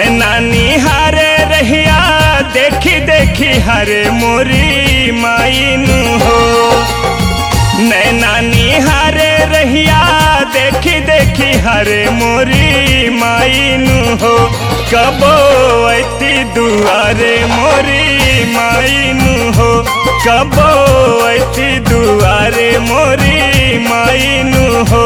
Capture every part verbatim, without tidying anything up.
नैना निहारे रहिया देखी देखी हरे मोरी माईनु हो। नैना निहारे रहिया देखी देखी हरे मोरी माईनु हो। कबो ऐती दुआरे मोरी माईनु हो। कबो ऐती दुआरे मोरी माईनु हो।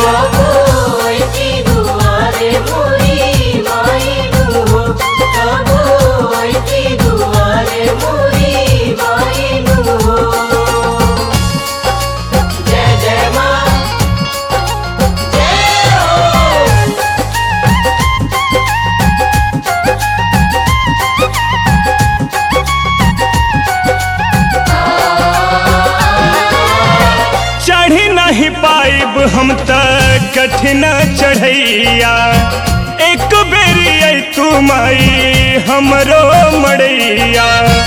चढ़ी नहीं पाइब हम तक कठिन चढ़ैया। एक बेरी आई तू माई हमरो मड़ैया।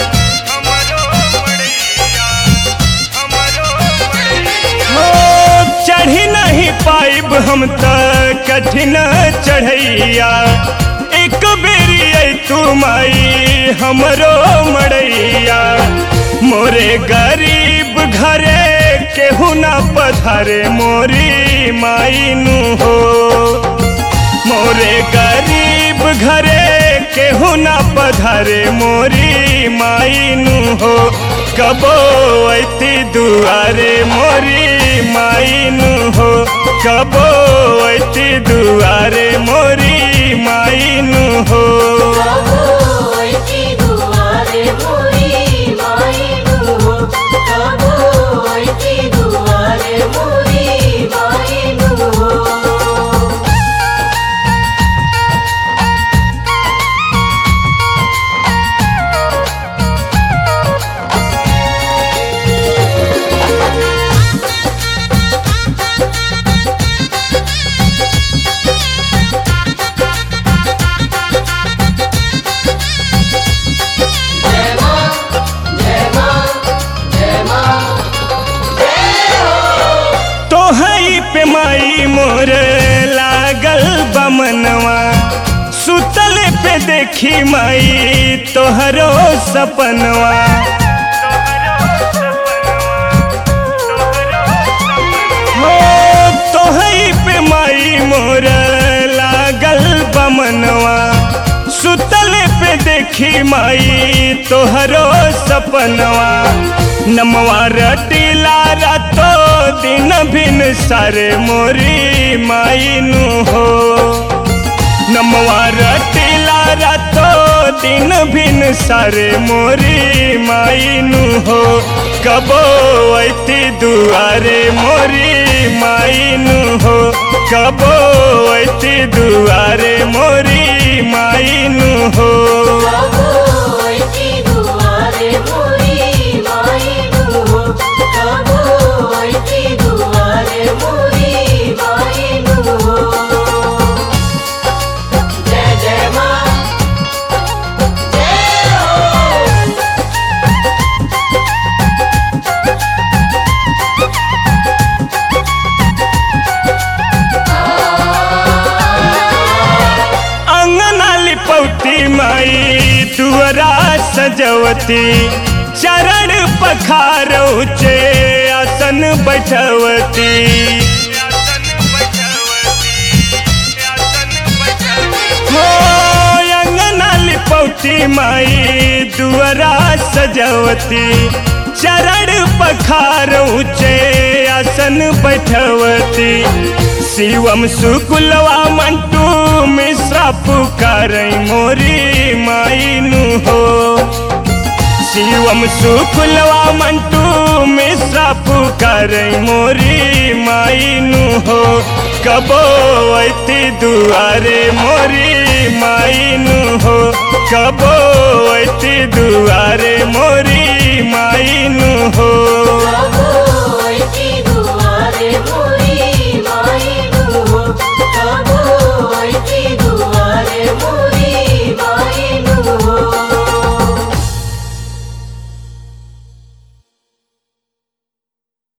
हो चढ़ी नहीं पाइब हम तक कठिन चढ़ैया। एक बेरी आई तू माई हमरो मड़ैया। मोरे गरीब घरे केहू ना पधारे मोरी माईनु हो। मोरे गरीब घरे केहू ना पधारे मोरी माईनु हो। कबो ऐती दुआरे मोरी माईनु हो। कबो ऐती दुआरे मोरी माईनु हो। पे माई मोर लागल बमनवा। सुतल पे देखी माई तोहरो सपनवा। हो तोहई पे माई मोर लागल बमनवा। सुतल पे देखी माई तोहरो सपनवा। नमवा रटीला रातो दिन भिन सारे मोरी माईनु हो। नमवा रटीला रातो दिन भिन सारे मोरी माईनु हो। कबो ऐती दुआरे मोरी माईनु हो। कबो ऐती दुआरे मोरी माईनु हो। पौती माई दुआरा सजवती। चरण पखार ऊंचे आसन बैठवती। हो अंगना लिपौती माई दुआरा सजवती। चरण पखार ऊंचे आसन बैठवती। शिवम शुक्लवा मंटू मिश्रा पुकारै मोरी माईनु हो। शिवम शुक्लवा मंटू मिश्रा पुकारै मोरी माईनु हो। कबो ऐती दुआरे मोरी माईनु हो। कबो ऐती दुआरे मोरी माईनु